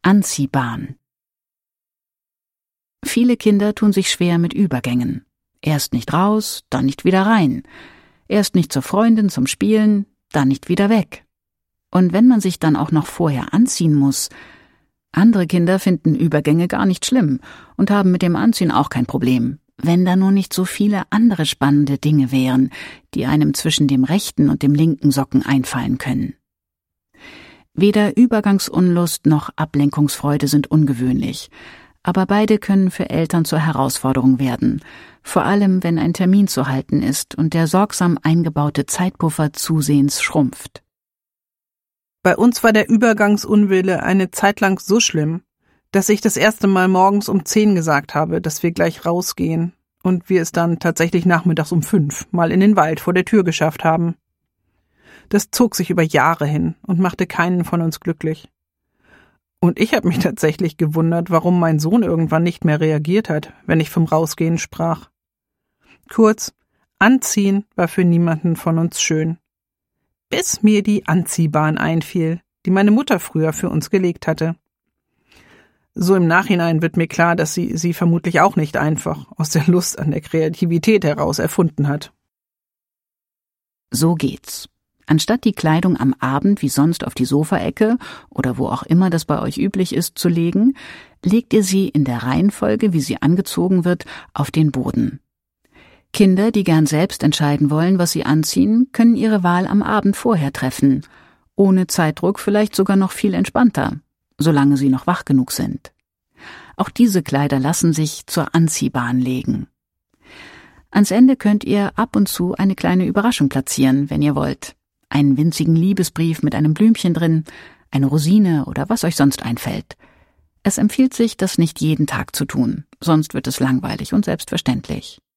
Anziehbahn. Viele Kinder tun sich schwer mit Übergängen. Erst nicht raus, dann nicht wieder rein. Erst nicht zur Freundin zum Spielen, dann nicht wieder weg. Und wenn man sich dann auch noch vorher anziehen muss. Andere Kinder finden Übergänge gar nicht schlimm und haben mit dem Anziehen auch kein Problem, wenn da nur nicht so viele andere spannende Dinge wären, die einem zwischen dem rechten und dem linken Socken einfallen können. Weder Übergangsunlust noch Ablenkungsfreude sind ungewöhnlich, aber beide können für Eltern zur Herausforderung werden, vor allem wenn ein Termin zu halten ist und der sorgsam eingebaute Zeitpuffer zusehends schrumpft. Bei uns war der Übergangsunwille eine Zeit lang so schlimm, dass ich das erste Mal morgens um 10 gesagt habe, dass wir gleich rausgehen und wir es dann tatsächlich nachmittags um 5 mal in den Wald vor der Tür geschafft haben. Das zog sich über Jahre hin und machte keinen von uns glücklich. Und ich habe mich tatsächlich gewundert, warum mein Sohn irgendwann nicht mehr reagiert hat, wenn ich vom Rausgehen sprach. Kurz, Anziehen war für niemanden von uns schön. Bis mir die Anziehbahn einfiel, die meine Mutter früher für uns gelegt hatte. So im Nachhinein wird mir klar, dass sie vermutlich auch nicht einfach aus der Lust an der Kreativität heraus erfunden hat. So geht's. Anstatt die Kleidung am Abend wie sonst auf die Sofaecke oder wo auch immer das bei euch üblich ist zu legen, legt ihr sie in der Reihenfolge, wie sie angezogen wird, auf den Boden. Kinder, die gern selbst entscheiden wollen, was sie anziehen, können ihre Wahl am Abend vorher treffen, ohne Zeitdruck vielleicht sogar noch viel entspannter, solange sie noch wach genug sind. Auch diese Kleider lassen sich zur Anziehbahn legen. Ans Ende könnt ihr ab und zu eine kleine Überraschung platzieren, wenn ihr wollt. Einen winzigen Liebesbrief mit einem Blümchen drin, eine Rosine oder was euch sonst einfällt. Es empfiehlt sich, das nicht jeden Tag zu tun, sonst wird es langweilig und selbstverständlich.